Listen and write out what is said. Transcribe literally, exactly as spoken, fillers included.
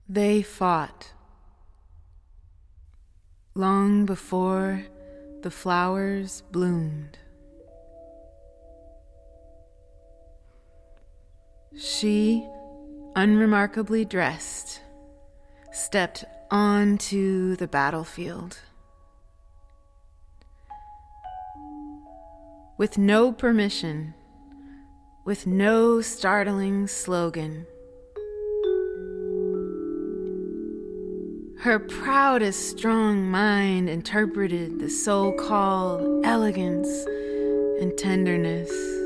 They fought long before the flowers bloomed. She, unremarkably dressed, stepped onto the battlefield. With no permission, with no startling slogan, her proudest strong mind interpreted the so-called elegance and tenderness